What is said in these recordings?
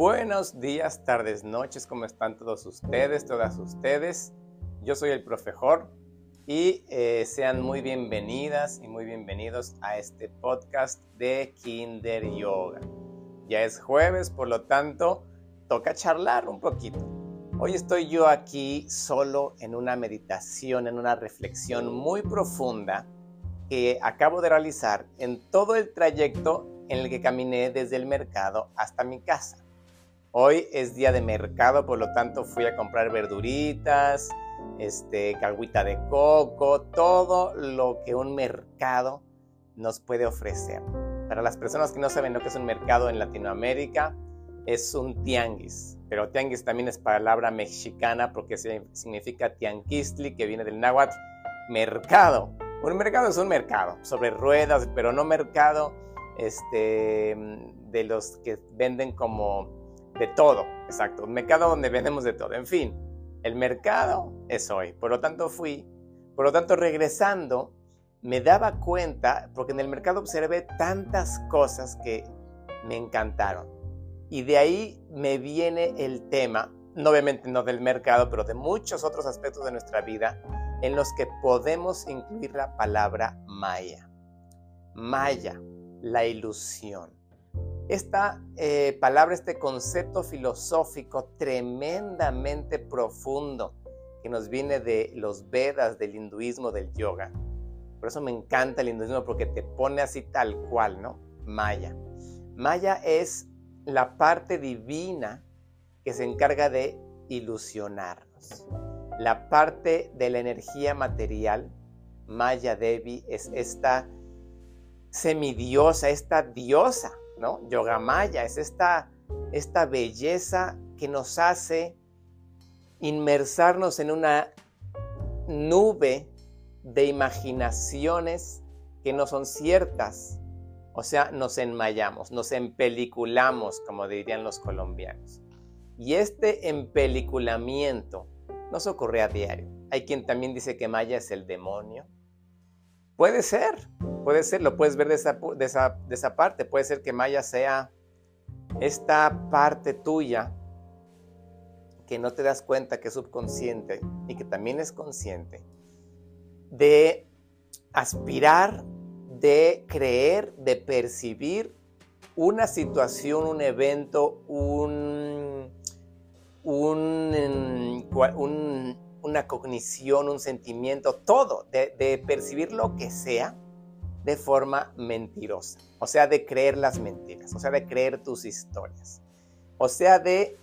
Buenos días, tardes, noches, ¿cómo están todos ustedes, todas ustedes? Yo soy el Profe Jor y sean muy bienvenidas y muy bienvenidos a este podcast de Kinder Yoga. Ya es jueves, por lo tanto, toca charlar un poquito. Hoy estoy yo aquí solo en una meditación, en una reflexión muy profunda que acabo de realizar en todo el trayecto en el que caminé desde el mercado hasta mi casa. Hoy es día de mercado, por lo tanto fui a comprar verduritas, agüita de coco, todo lo que un mercado nos puede ofrecer. Para las personas que no saben lo que es un mercado en Latinoamérica, es un tianguis. Pero tianguis también es palabra mexicana porque significa tianquistli, que viene del náhuatl, mercado. Un mercado es un mercado, sobre ruedas, pero no mercado de los que venden como de todo, exacto, un mercado donde vendemos de todo. En fin, el mercado es hoy, por lo tanto regresando, me daba cuenta, porque en el mercado observé tantas cosas que me encantaron. Y de ahí me viene el tema, obviamente no del mercado, pero de muchos otros aspectos de nuestra vida en los que podemos incluir la palabra Maya. Maya, la ilusión. Esta palabra, este concepto filosófico tremendamente profundo que nos viene de los Vedas, del hinduismo, del yoga. Por eso me encanta el hinduismo, porque te pone así tal cual, ¿no? Maya. Maya es la parte divina que se encarga de ilusionarnos. La parte de la energía material, Maya Devi, es esta semidiosa, esta diosa, ¿no? Yogamaya es esta belleza que nos hace inmersarnos en una nube de imaginaciones que no son ciertas. O sea, nos enmayamos, nos empeliculamos, como dirían los colombianos. Y este empeliculamiento nos ocurre a diario. Hay quien también dice que Maya es el demonio. Puede ser, lo puedes ver de esa parte. Puede ser que Maya sea esta parte tuya que no te das cuenta que es subconsciente y que también es consciente, de aspirar, de creer, de percibir una situación, un evento, una cognición, un sentimiento, todo, de percibir lo que sea de forma mentirosa, o sea, de creer las mentiras, o sea, de creer tus historias, o sea, de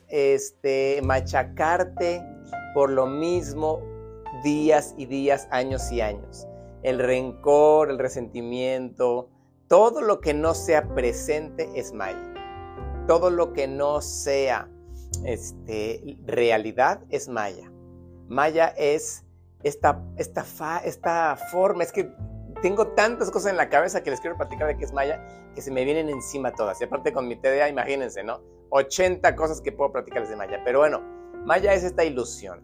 machacarte por lo mismo días y días, años y años. El rencor, el resentimiento, todo lo que no sea presente es Maya. Todo lo que no sea realidad es Maya. Maya es esta forma. Es que tengo tantas cosas en la cabeza que les quiero platicar de qué es Maya, que se me vienen encima todas. Y aparte con mi TDA, imagínense, ¿no? 80 cosas que puedo platicarles de Maya. Pero bueno, Maya es esta ilusión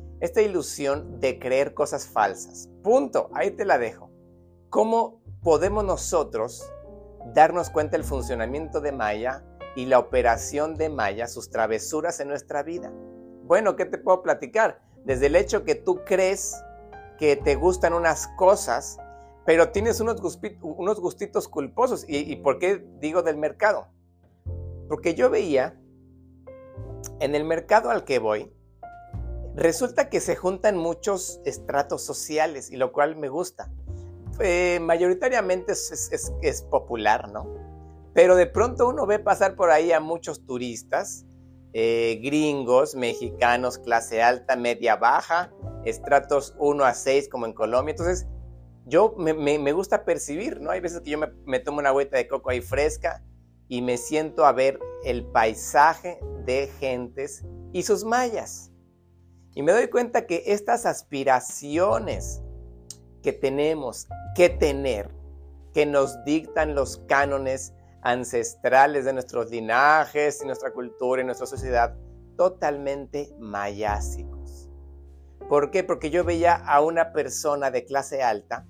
de creer cosas falsas. Punto, ahí te la dejo. ¿Cómo podemos nosotros darnos cuenta del funcionamiento de Maya y la operación de Maya, sus travesuras en nuestra vida? Bueno, ¿qué te puedo platicar? Desde el hecho que tú crees que te gustan unas cosas, pero tienes unos gustitos culposos. ¿Y por qué digo del mercado? Porque yo veía en el mercado al que voy, resulta que se juntan muchos estratos sociales, y lo cual me gusta. Mayoritariamente es popular, ¿no? Pero de pronto uno ve pasar por ahí a muchos turistas, gringos, mexicanos, clase alta, media, baja, estratos 1 a 6 como en Colombia. Entonces yo me gusta percibir, ¿no? Hay veces que yo me tomo una agüita de coco ahí fresca y me siento a ver el paisaje de gentes y sus mayas. Y me doy cuenta que estas aspiraciones que tenemos que tener, que nos dictan los cánones ancestrales de nuestros linajes y nuestra cultura y nuestra sociedad, totalmente mayásicos. ¿Por qué? Porque yo veía a una persona de clase alta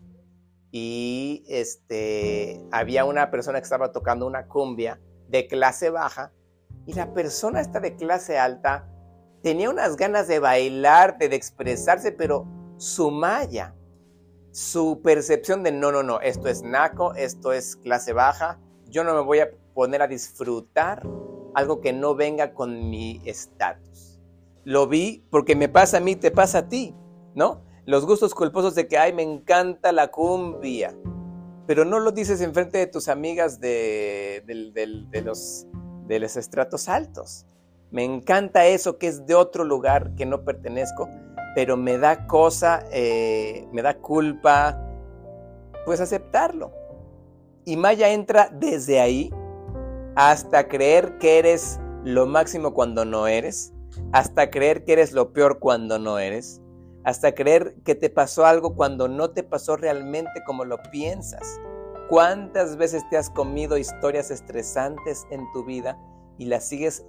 y había una persona que estaba tocando una cumbia de clase baja Y la persona esta de clase alta tenía unas ganas de bailar, de expresarse, pero su malla, su percepción de no, esto es naco, esto es clase baja, yo no me voy a poner a disfrutar algo que no venga con mi estatus. Lo vi porque me pasa a mí, te pasa a ti, ¿no? Los gustos culposos de que, ay, me encanta la cumbia, pero no lo dices enfrente de tus amigas de los estratos altos. Me encanta eso que es de otro lugar que no pertenezco, pero me da cosa, me da culpa, pues aceptarlo. Y Maya entra desde ahí hasta creer que eres lo máximo cuando no eres, hasta creer que eres lo peor cuando no eres, hasta creer que te pasó algo cuando no te pasó realmente como lo piensas. ¿Cuántas veces te has comido historias estresantes en tu vida y las sigues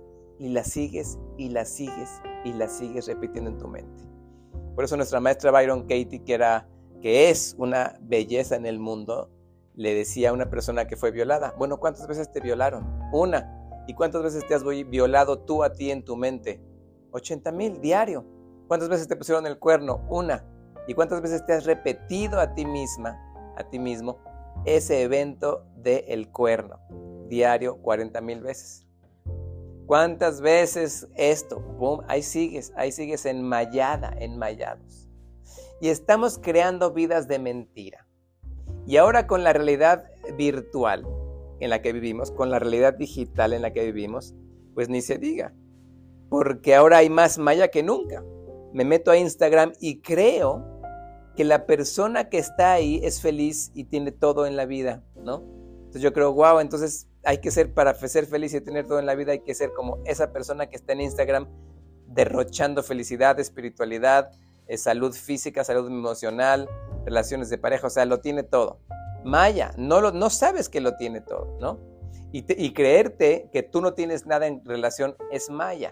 repitiendo en tu mente? Por eso nuestra maestra Byron Katie, que es una belleza en el mundo, le decía a una persona que fue violada, bueno, ¿cuántas veces te violaron? Una. ¿Y cuántas veces te has violado tú a ti en tu mente? 80,000 diario. ¿Cuántas veces te pusieron el cuerno? Una. ¿Y cuántas veces te has repetido a ti misma, a ti mismo, ese evento del cuerno? Diario, 40,000 veces. ¿Cuántas veces esto? ¡Pum! Ahí sigues enmayados. Y estamos creando vidas de mentira. Y ahora con la realidad virtual en la que vivimos, con la realidad digital en la que vivimos, pues ni se diga. Porque ahora hay más maya que nunca. Me meto a Instagram y creo que la persona que está ahí es feliz y tiene todo en la vida, ¿no? Entonces yo creo, wow, entonces hay que ser, para ser feliz y tener todo en la vida, hay que ser como esa persona que está en Instagram derrochando felicidad, espiritualidad, salud física, salud emocional, relaciones de pareja, o sea, lo tiene todo. Maya, no sabes que lo tiene todo, ¿no? Y creerte que tú no tienes nada en relación es maya.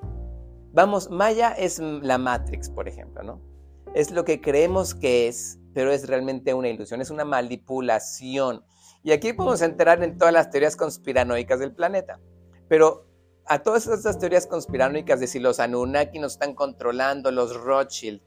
Vamos, maya es la Matrix, por ejemplo, ¿no? Es lo que creemos que es, pero es realmente una ilusión, es una manipulación. Y aquí podemos entrar en todas las teorías conspiranoicas del planeta. Pero a todas estas teorías conspiranoicas de si los Anunnaki nos están controlando, los Rothschild,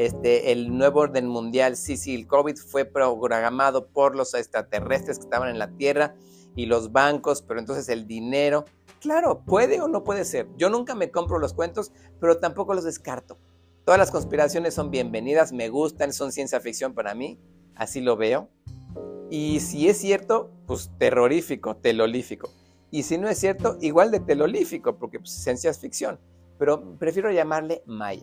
el nuevo orden mundial, sí, el COVID fue programado por los extraterrestres que estaban en la Tierra y los bancos, pero entonces el dinero, claro, puede o no puede ser. Yo nunca me compro los cuentos, pero tampoco los descarto. Todas las conspiraciones son bienvenidas, me gustan, son ciencia ficción para mí, así lo veo. Y si es cierto, pues terrorífico, telolífico. Y si no es cierto, igual de telolífico, porque pues, ciencia ficción. Pero prefiero llamarle maya.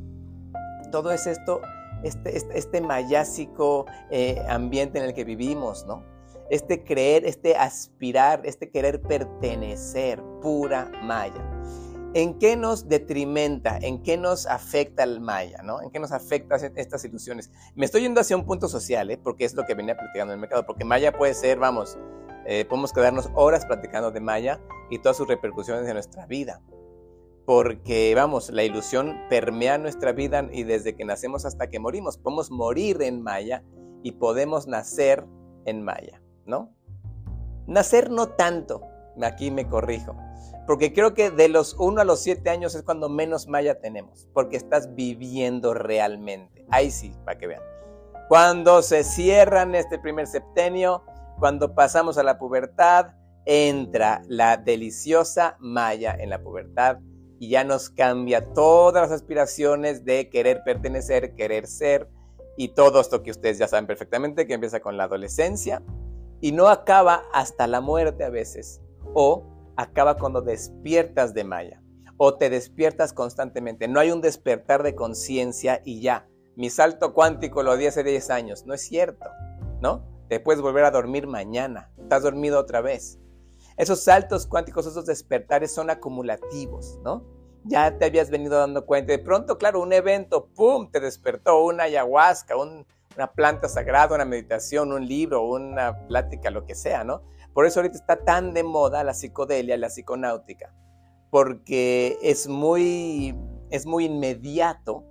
Todo es esto, este mayásico ambiente en el que vivimos, ¿no? Este creer, este aspirar, este querer pertenecer, pura maya. ¿En qué nos detrimenta? ¿En qué nos afecta el maya? ¿No? ¿En qué nos afecta estas ilusiones? Me estoy yendo hacia un punto social, porque es lo que venía platicando en el mercado, porque maya puede ser, podemos quedarnos horas platicando de maya y todas sus repercusiones en nuestra vida. Porque, la ilusión permea nuestra vida y desde que nacemos hasta que morimos. Podemos morir en maya y podemos nacer en maya, ¿no? Nacer no tanto, aquí me corrijo. Porque creo que de los 1 a los 7 años es cuando menos maya tenemos, porque estás viviendo realmente. Ahí sí, para que vean. Cuando se cierran este primer septenio, cuando pasamos a la pubertad, entra la deliciosa maya en la pubertad y ya nos cambia todas las aspiraciones de querer pertenecer, querer ser y todo esto que ustedes ya saben perfectamente, que empieza con la adolescencia y no acaba hasta la muerte a veces, o acaba cuando despiertas de maya o te despiertas constantemente. No hay un despertar de conciencia y ya, mi salto cuántico lo di hace 10 años. No es cierto, ¿no? Te puedes volver a dormir mañana, estás dormido otra vez. Esos saltos cuánticos, esos despertares son acumulativos, ¿no? Ya te habías venido dando cuenta. De pronto, claro, un evento, ¡pum!, te despertó una ayahuasca, una planta sagrada, una meditación, un libro, una plática, lo que sea, ¿no? Por eso ahorita está tan de moda la psicodelia, la psiconáutica, porque es muy inmediato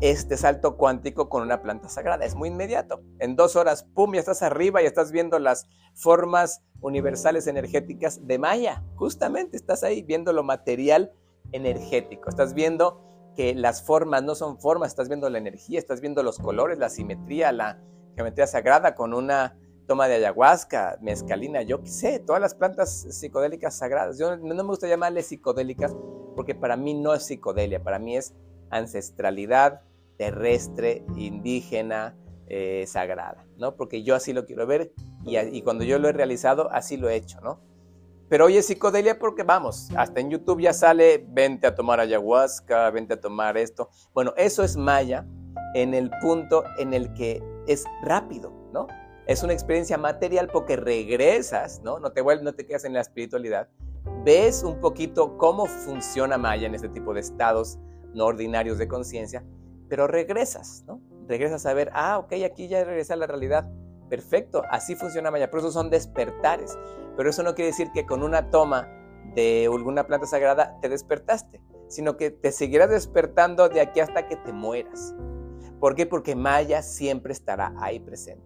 este salto cuántico con una planta sagrada. Es muy inmediato. En 2 horas, ¡pum!, ya estás arriba y estás viendo las formas universales energéticas de Maya. Justamente estás ahí viendo lo material energético. Estás viendo que las formas no son formas, estás viendo la energía, estás viendo los colores, la simetría, la geometría sagrada con una toma de ayahuasca, mezcalina, yo qué sé, todas las plantas psicodélicas sagradas. Yo no me gusta llamarles psicodélicas porque para mí no es psicodelia, para mí es ancestralidad terrestre, indígena, sagrada, ¿no? Porque yo así lo quiero ver y cuando yo lo he realizado, así lo he hecho, ¿no? Pero hoy es psicodelia porque, vamos, hasta en YouTube ya sale, vente a tomar ayahuasca, vente a tomar esto. Bueno, eso es Maya en el punto en el que es rápido, ¿no? Es una experiencia material porque regresas, ¿no? No te quedas en la espiritualidad. Ves un poquito cómo funciona Maya en este tipo de estados no ordinarios de conciencia, pero regresas, ¿no? Regresas a ver, ok, aquí ya regresé a la realidad. Perfecto, así funciona Maya. Por eso son despertares. Pero eso no quiere decir que con una toma de alguna planta sagrada te despertaste, sino que te seguirás despertando de aquí hasta que te mueras. ¿Por qué? Porque Maya siempre estará ahí presente.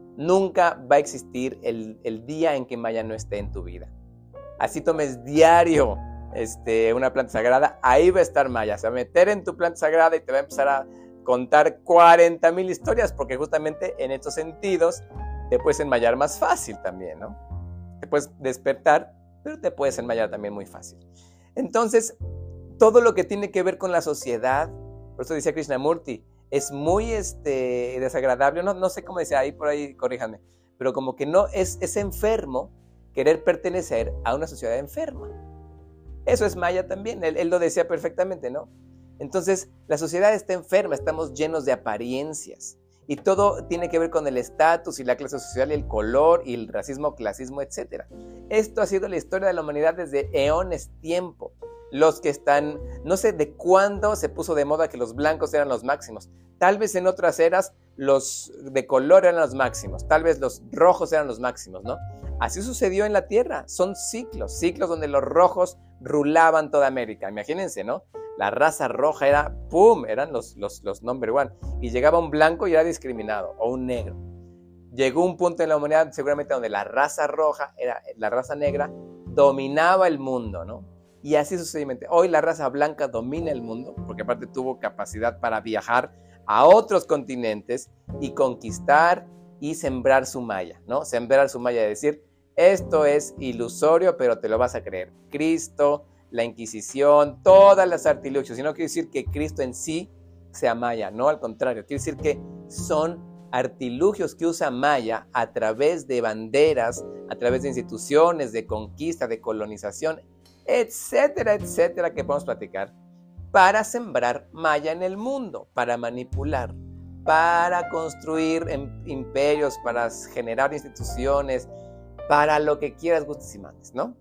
Nunca va a existir el día en que Maya no esté en tu vida. Así tomes diario una planta sagrada, ahí va a estar Maya. Se va a meter en tu planta sagrada y te va a empezar a contar 40,000 historias, porque justamente en estos sentidos te puedes enmayar más fácil también, ¿no? Te puedes despertar, pero te puedes enmayar también muy fácil. Entonces, todo lo que tiene que ver con la sociedad, por eso decía Krishnamurti, es muy desagradable, no sé cómo decía, por ahí corríjanme, pero como que no, es enfermo querer pertenecer a una sociedad enferma. Eso es Maya también, él lo decía perfectamente, ¿no? Entonces, la sociedad está enferma, estamos llenos de apariencias y todo tiene que ver con el estatus y la clase social y el color y el racismo, clasismo, etc. Esto ha sido la historia de la humanidad desde eones tiempo. Los que están, no sé de cuándo se puso de moda que los blancos eran los máximos. Tal vez en otras eras los de color eran los máximos, tal vez los rojos eran los máximos, ¿no? Así sucedió en la Tierra, son ciclos donde los rojos rulaban toda América, imagínense, ¿no? La raza roja era, ¡pum!, eran los number one, y llegaba un blanco y era discriminado, o un negro. Llegó un punto en la humanidad seguramente donde la raza roja, la raza negra, dominaba el mundo, ¿no? Y así sucesivamente. Hoy la raza blanca domina el mundo, porque aparte tuvo capacidad para viajar a otros continentes y conquistar y sembrar su Maya, ¿no? Sembrar su Maya, decir, esto es ilusorio, pero te lo vas a creer. Cristo, la Inquisición, todas las artilugios. Y no quiere decir que Cristo en sí sea Maya, no, al contrario. Quiere decir que son artilugios que usa Maya a través de banderas, a través de instituciones, de conquista, de colonización, etcétera, etcétera, que podemos platicar, para sembrar Maya en el mundo, para manipular, para construir imperios, para generar instituciones, para lo que quieras, gustes y mandes, ¿no?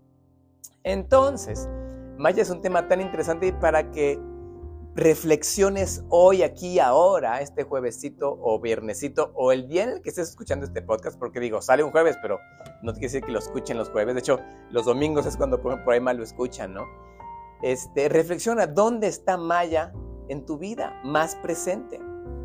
Entonces, Maya es un tema tan interesante para que reflexiones hoy, aquí, ahora, este juevesito o viernesito o el día en el que estés escuchando este podcast, porque digo, sale un jueves, pero no quiere decir que lo escuchen los jueves. De hecho, los domingos es cuando por ahí más lo escuchan, ¿no? Reflexiona, ¿dónde está Maya en tu vida más presente?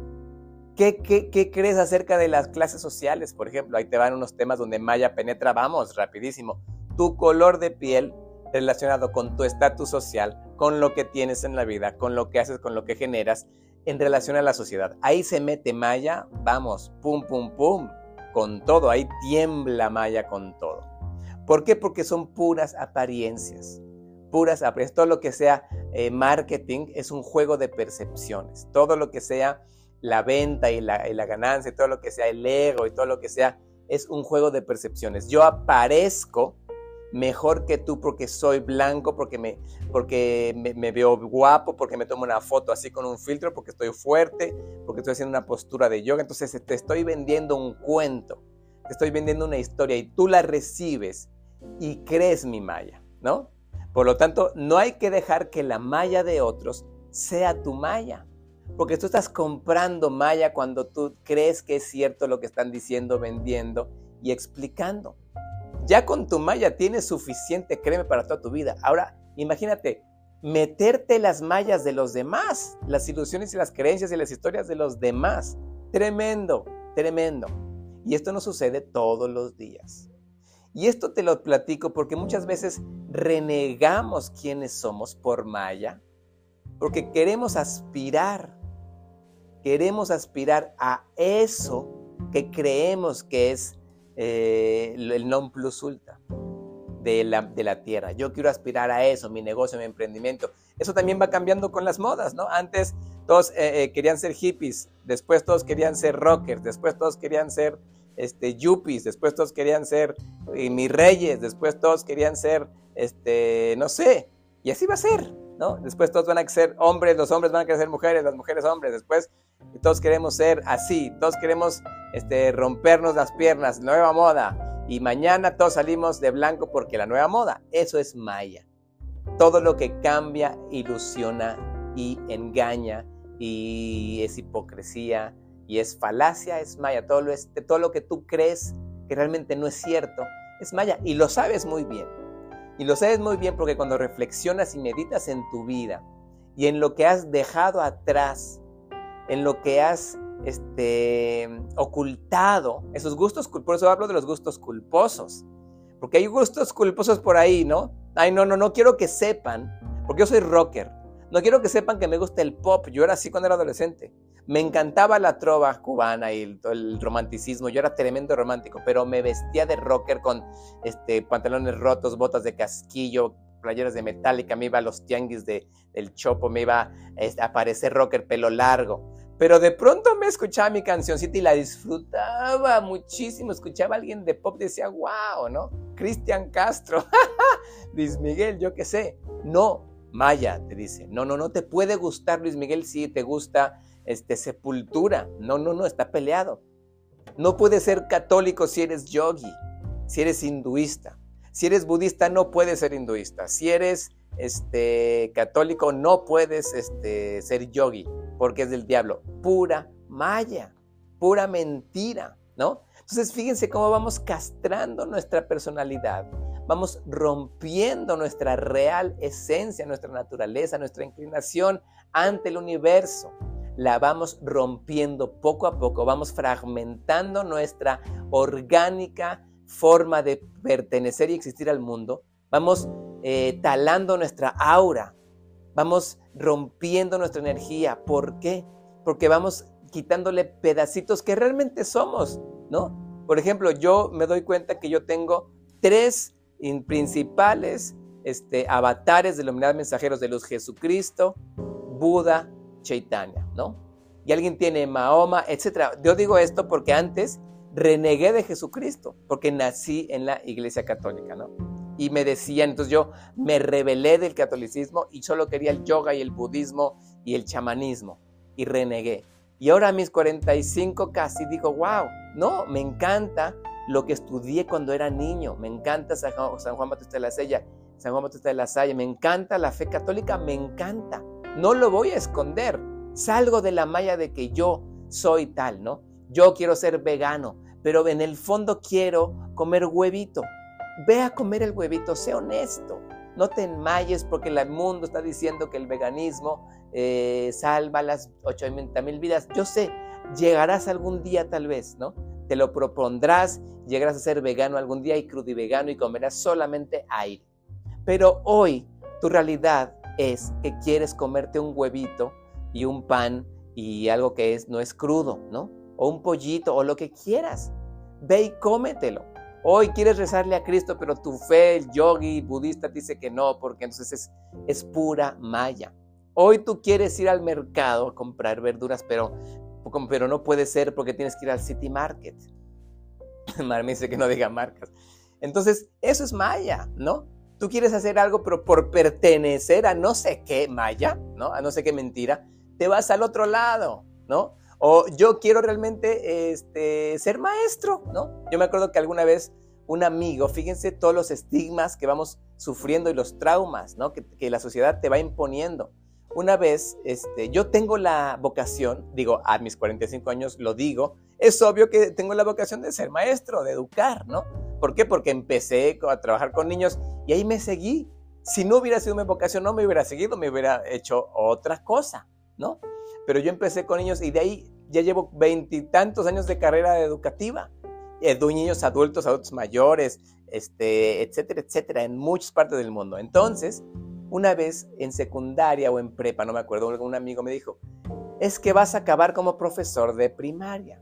¿Qué crees acerca de las clases sociales? Por ejemplo, ahí te van unos temas donde Maya penetra, vamos, rapidísimo. Tu color de piel relacionado con tu estatus social, con lo que tienes en la vida, con lo que haces, con lo que generas en relación a la sociedad. Ahí se mete Maya, vamos, pum, pum, pum, con todo. Ahí tiembla Maya con todo. ¿Por qué? Porque son puras apariencias. Todo lo que sea marketing es un juego de percepciones. Todo lo que sea la venta y la ganancia, todo lo que sea el ego y todo lo que sea, es un juego de percepciones. Yo aparezco mejor que tú porque soy blanco, porque me veo guapo, porque me tomo una foto así con un filtro, porque estoy fuerte, porque estoy haciendo una postura de yoga. Entonces te estoy vendiendo un cuento, te estoy vendiendo una historia y tú la recibes y crees mi Maya, ¿no? Por lo tanto, no hay que dejar que la Maya de otros sea tu Maya, porque tú estás comprando Maya cuando tú crees que es cierto lo que están diciendo, vendiendo y explicando. Ya con tu Maya tienes suficiente, créeme, para toda tu vida. Ahora, imagínate meterte las mallas de los demás, las ilusiones y las creencias y las historias de los demás. Tremendo, tremendo. Y esto nos sucede todos los días. Y esto te lo platico porque muchas veces renegamos quiénes somos por malla, porque queremos aspirar a eso que creemos que es el non plus ultra de la tierra. Yo quiero aspirar a eso, mi negocio, mi emprendimiento. Eso también va cambiando con las modas, ¿no? Antes todos querían ser hippies, después todos querían ser rockers, después todos querían ser yuppies, después todos querían ser mis reyes, después todos querían ser, no sé, y así va a ser, ¿no? Después todos van a ser hombres, los hombres van a querer ser mujeres, las mujeres hombres, después todos queremos ser así, todos queremos rompernos las piernas, nueva moda, y mañana todos salimos de blanco porque la nueva moda, eso es maya. Todo lo que cambia, ilusiona y engaña y es hipocresía y es falacia, es maya. Todo lo que tú crees que realmente no es cierto es maya y lo sabes muy bien. Y lo sabes muy bien porque cuando reflexionas y meditas en tu vida y en lo que has dejado atrás, en lo que has ocultado, esos gustos, por eso hablo de los gustos culposos, porque hay gustos culposos por ahí, ¿no? Ay, no quiero que sepan, porque yo soy rocker, no quiero que sepan que me gusta el pop, yo era así cuando era adolescente, me encantaba la trova cubana y el romanticismo, yo era tremendo romántico, pero me vestía de rocker con pantalones rotos, botas de casquillo, playeras de Metallica, me iba a los tianguis del Chopo, me iba a parecer rocker, pelo largo. Pero de pronto me escuchaba mi cancioncita y la disfrutaba muchísimo. Escuchaba a alguien de pop y decía, wow, ¿no? Cristian Castro, Luis Miguel, yo qué sé. No, maya, te dice. No te puede gustar Luis Miguel si te gusta Sepultura. No, está peleado. No puedes ser católico si eres yogi, si eres hinduista. Si eres budista, no puedes ser hinduista. Si eres católico, no puedes ser yogi, porque es del diablo. Pura maya, pura mentira, ¿no? Entonces, fíjense cómo vamos castrando nuestra personalidad. Vamos rompiendo nuestra real esencia, nuestra naturaleza, nuestra inclinación ante el universo. La vamos rompiendo poco a poco, vamos fragmentando nuestra orgánica forma de pertenecer y existir al mundo, vamos talando nuestra aura, vamos rompiendo nuestra energía. ¿Por qué? Porque vamos quitándole pedacitos que realmente somos, ¿no? Por ejemplo, yo me doy cuenta que yo tengo 3 principales avatares denominados mensajeros de luz: Jesucristo, Buda, Chaitanya, ¿no? Y alguien tiene Mahoma, etc. Yo digo esto porque antes renegué de Jesucristo, porque nací en la Iglesia Católica, ¿no? Y me decían, entonces yo me rebelé del catolicismo y solo quería el yoga y el budismo y el chamanismo, y renegué. Y ahora a mis 45 casi digo, wow, no, me encanta lo que estudié cuando era niño, me encanta San Juan Bautista de la Salle, me encanta la fe católica, me encanta, no lo voy a esconder, salgo de la malla de que yo soy tal, ¿no? Yo quiero ser vegano, pero en el fondo quiero comer huevito. Ve a comer el huevito, sé honesto. No te enmayes porque el mundo está diciendo que el veganismo salva las 80,000 vidas. Yo sé, llegarás algún día tal vez, ¿no? Te lo propondrás, llegarás a ser vegano algún día y crudivegano y comerás solamente aire. Pero hoy tu realidad es que quieres comerte un huevito y un pan y algo que no es crudo, ¿no? O un pollito o lo que quieras. Ve y cómetelo. Hoy quieres rezarle a Cristo, pero tu fe, el yogi budista, te dice que no, porque entonces es pura maya. Hoy tú quieres ir al mercado a comprar verduras, pero no puede ser porque tienes que ir al City Market. Me dice que no diga marcas. Entonces, eso es maya, ¿no? Tú quieres hacer algo, pero por pertenecer a no sé qué maya, ¿no? A no sé qué mentira, te vas al otro lado, ¿no? O yo quiero realmente ser maestro, ¿no? Yo me acuerdo que alguna vez un amigo, fíjense todos los estigmas que vamos sufriendo y los traumas, ¿no? que la sociedad te va imponiendo. Una vez, yo tengo la vocación, digo, a mis 45 años lo digo, es obvio que tengo la vocación de ser maestro, de educar, ¿no? ¿Por qué? Porque empecé a trabajar con niños y ahí me seguí. Si no hubiera sido mi vocación, no me hubiera seguido, me hubiera hecho otra cosa, ¿no? Pero yo empecé con niños y de ahí ya llevo 20 y tantos años de carrera educativa. De niños adultos mayores, etcétera, etcétera, en muchas partes del mundo. Entonces, una vez en secundaria o en prepa, no me acuerdo, un amigo me dijo, es que vas a acabar como profesor de primaria.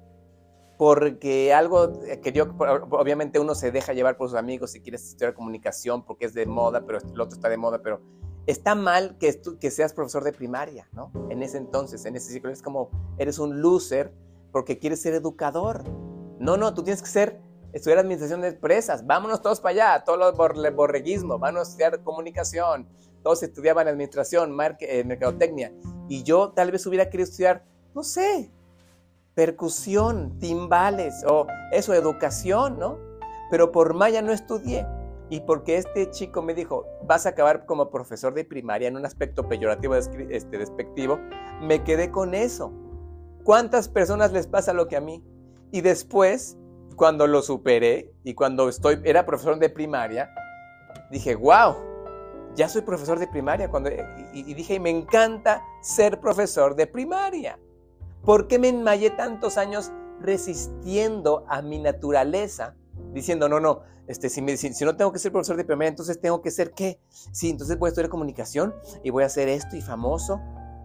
Porque algo que yo, obviamente uno se deja llevar por sus amigos si quieres estudiar comunicación porque es de moda, pero el otro está de moda, pero está mal que seas profesor de primaria, ¿no? En ese entonces, en ese ciclo, es como eres un loser porque quieres ser educador. No, tú tienes que estudiar administración de empresas, vámonos todos para allá, todo el borreguismo, vámonos a estudiar comunicación, todos estudiaban administración, mercadotecnia, y yo tal vez hubiera querido estudiar, no sé, percusión, timbales o eso, educación, ¿no? Pero por malla no estudié. Y porque este chico me dijo, vas a acabar como profesor de primaria en un aspecto peyorativo, despectivo, me quedé con eso. ¿Cuántas personas les pasa lo que a mí? Y después, cuando lo superé y cuando era profesor de primaria, dije, wow, ya soy profesor de primaria. Y dije, me encanta ser profesor de primaria. ¿Por qué me enmayé tantos años resistiendo a mi naturaleza? Diciendo, no, si no tengo que ser profesor de primaria, entonces tengo que ser ¿qué? Sí, entonces voy a estudiar comunicación y voy a hacer esto y famoso.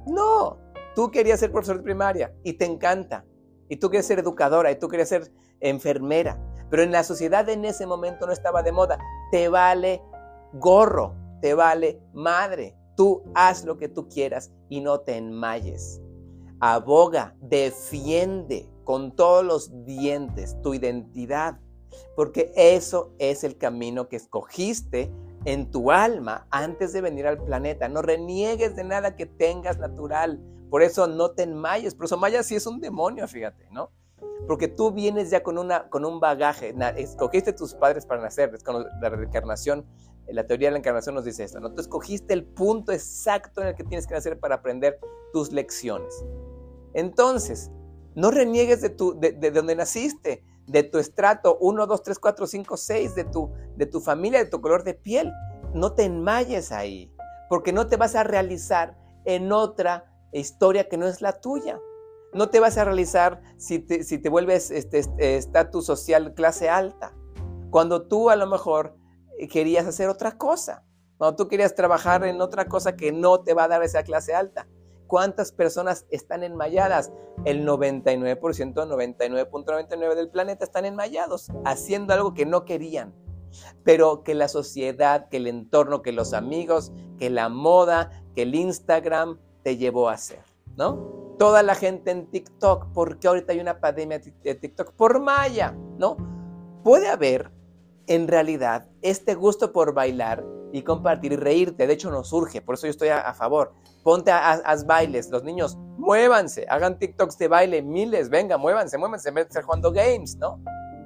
No, tú querías ser profesor de primaria y te encanta. Y tú querías ser educadora y tú querías ser enfermera. Pero en la sociedad en ese momento no estaba de moda. Te vale gorro, te vale madre. Tú haz lo que tú quieras y no te enmayes. Aboga, defiende con todos los dientes tu identidad, porque eso es el camino que escogiste en tu alma antes de venir al planeta. No reniegues de nada que tengas natural, por eso no te enmayes. Por eso Maya sí es un demonio, fíjate, ¿no? Porque tú vienes ya con un bagaje, escogiste tus padres para nacer, es con la reencarnación. La teoría de la encarnación nos dice esto, ¿no? Tú escogiste el punto exacto en el que tienes que nacer para aprender tus lecciones. Entonces, no reniegues de donde naciste, de tu estrato 1, 2, 3, 4, 5, 6, de tu familia, de tu color de piel. No te enmayes ahí, porque no te vas a realizar en otra historia que no es la tuya. No te vas a realizar si te vuelves estatus social clase alta, cuando tú a lo mejor querías hacer otra cosa, cuando tú querías trabajar en otra cosa que no te va a dar esa clase alta. ¿Cuántas personas están enmayadas? El 99%, 99.99 del planeta están enmayados, haciendo algo que no querían, pero que la sociedad, que el entorno, que los amigos, que la moda, que el Instagram te llevó a hacer, ¿no? Toda la gente en TikTok, ¿por qué ahorita hay una pandemia de TikTok? Por Maya, ¿no? Puede haber, en realidad, este gusto por bailar y compartir y reírte. De hecho, nos surge, por eso yo estoy a favor. Ponte, haz bailes, los niños, muévanse, hagan TikToks de baile, miles, venga, muévanse, en vez de estar jugando games, ¿no?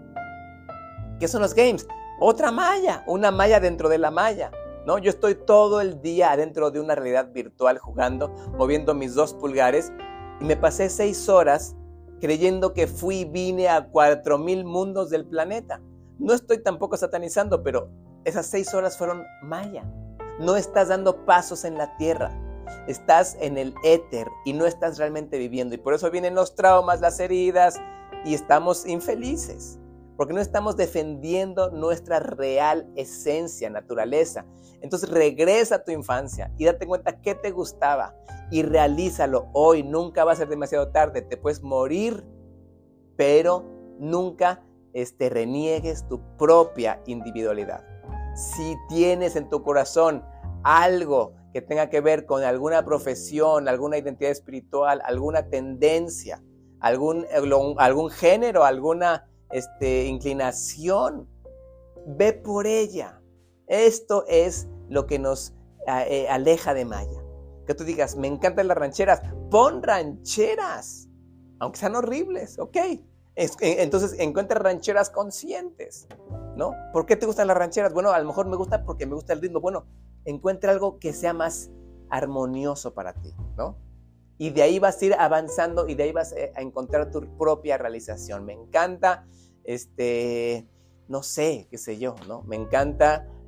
¿Qué son los games? Otra malla, una malla dentro de la malla, ¿no? Yo estoy todo el día adentro de una realidad virtual jugando, moviendo mis 2 pulgares y me pasé 6 horas creyendo que vine a 4,000 mundos del planeta. No estoy tampoco satanizando, pero esas 6 horas fueron maya. No estás dando pasos en la tierra. Estás en el éter y no estás realmente viviendo. Y por eso vienen los traumas, las heridas y estamos infelices. Porque no estamos defendiendo nuestra real esencia, naturaleza. Entonces regresa a tu infancia y date cuenta qué te gustaba y realízalo hoy. Nunca va a ser demasiado tarde. Te puedes morir, pero nunca reniegues tu propia individualidad. Si tienes en tu corazón algo que tenga que ver con alguna profesión, alguna identidad espiritual, alguna tendencia, algún género, alguna inclinación, ve por ella. Esto es lo que nos aleja de Maya. Que tú digas, me encantan las rancheras, pon rancheras, aunque sean horribles, ok. Entonces encuentra rancheras conscientes, ¿no? ¿Por qué te gustan las rancheras? Bueno, a lo mejor me gusta porque me gusta el ritmo. Bueno, encuentra algo que sea más armonioso para ti, ¿no? Y de ahí vas a ir avanzando y de ahí vas a encontrar tu propia realización. Me encanta, no sé, qué sé yo, ¿no? Me encanta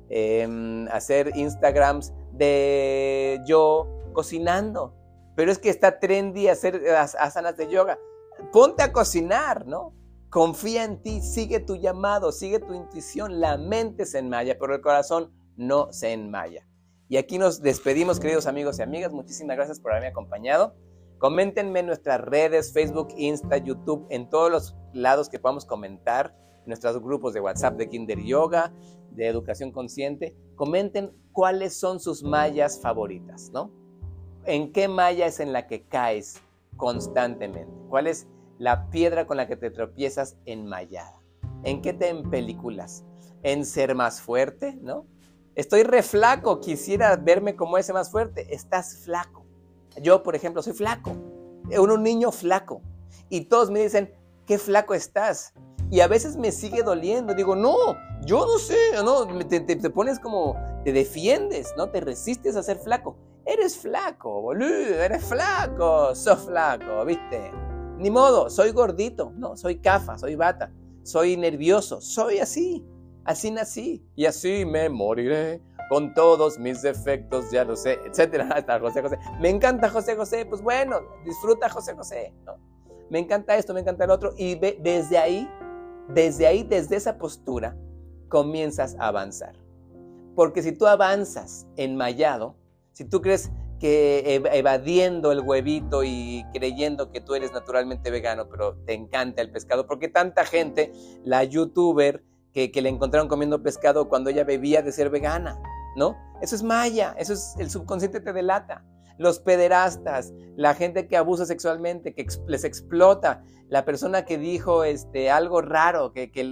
hacer Instagrams de yo cocinando. Pero es que está trendy hacer asanas de yoga. Ponte a cocinar, ¿no? Confía en ti, sigue tu llamado, sigue tu intuición. La mente se enmaya, pero el corazón no se enmaya. Y aquí nos despedimos, queridos amigos y amigas. Muchísimas gracias por haberme acompañado. Coméntenme en nuestras redes, Facebook, Insta, YouTube, en todos los lados que podamos comentar, en nuestros grupos de WhatsApp de Kinder Yoga, de Educación Consciente. Comenten cuáles son sus mallas favoritas, ¿no? ¿En qué malla es en la que caes constantemente? ¿Cuál es la piedra con la que te tropiezas enmallada? ¿En qué te empeliculas? ¿En ser más fuerte, no? Estoy re flaco, quisiera verme como ese más fuerte. Estás flaco. Yo, por ejemplo, soy flaco. Un niño flaco. Y todos me dicen, qué flaco estás. Y a veces me sigue doliendo. Digo, no, yo no sé. No, te pones como, te defiendes, ¿no? Te resistes a ser flaco. Eres flaco, boludo, eres flaco. Sos flaco, ¿viste? Ni modo, soy gordito. No, soy cafa, soy bata. Soy nervioso, soy así. Así nací y así me moriré con todos mis defectos, ya lo sé, etcétera. Hasta José José. Me encanta José José, pues bueno, disfruta José José, ¿no? Me encanta esto, me encanta el otro. Y desde ahí, desde esa postura, comienzas a avanzar. Porque si tú avanzas enmayado, si tú crees que evadiendo el huevito y creyendo que tú eres naturalmente vegano, pero te encanta el pescado, porque tanta gente, la youtuber que le encontraron comiendo pescado cuando ella bebía de ser vegana, ¿no? Eso es maya, eso es, el subconsciente te delata. Los pederastas, la gente que abusa sexualmente, que les explota, la persona que dijo algo raro,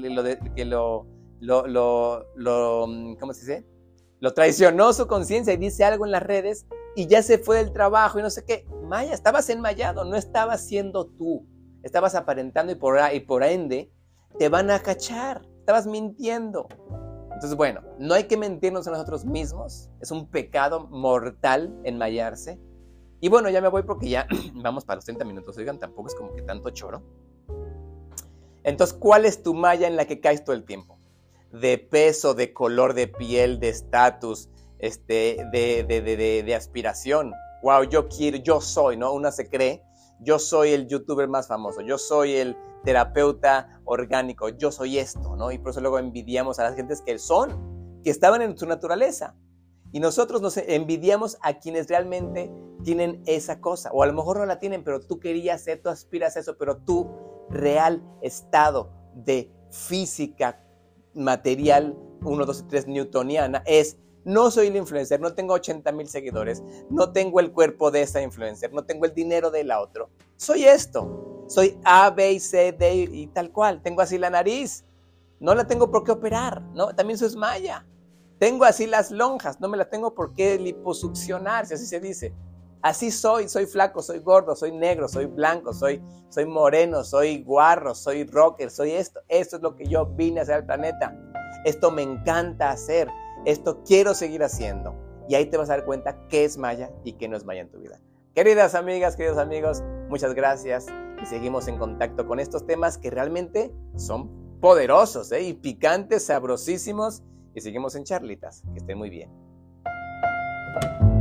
¿cómo se dice? Lo traicionó su conciencia y dice algo en las redes y ya se fue del trabajo y no sé qué. Maya, estabas enmayado, no estabas siendo tú. Estabas aparentando y por ende te van a cachar. Estabas mintiendo. Entonces, bueno, no hay que mentirnos a nosotros mismos. Es un pecado mortal enmayarse. Y bueno, ya me voy porque ya vamos para los 30 minutos. Oigan, tampoco es como que tanto choro. Entonces, ¿cuál es tu malla en la que caes todo el tiempo? De peso, de color de piel, de estatus, de aspiración. Wow, yo soy, ¿no? Una se cree, yo soy el youtuber más famoso, yo soy el terapeuta orgánico, yo soy esto, ¿no? Y por eso luego envidiamos a las gentes que estaban en su naturaleza. Y nosotros nos envidiamos a quienes realmente tienen esa cosa, o a lo mejor no la tienen, pero tú querías ser, tú aspiras a eso, pero tu real estado de física material 1, 2 y 3 newtoniana es: no soy el influencer, no tengo 80,000 seguidores, no tengo el cuerpo de esa influencer, no tengo el dinero de la otra. Soy esto, soy A, B, C, D y tal cual. Tengo así la nariz, no la tengo por qué operar, ¿no? También eso es maya. Tengo así las lonjas, no me las tengo por qué liposuccionar, si así se dice. Así soy flaco, soy gordo, soy negro, soy blanco, soy moreno, soy guarro, soy rocker, soy esto. Esto es lo que yo vine a hacer al planeta. Esto me encanta hacer. Esto quiero seguir haciendo. Y ahí te vas a dar cuenta qué es maya y qué no es maya en tu vida. Queridas amigas, queridos amigos, muchas gracias. Y seguimos en contacto con estos temas que realmente son poderosos, y picantes, sabrosísimos. Y seguimos en charlitas. Que estén muy bien.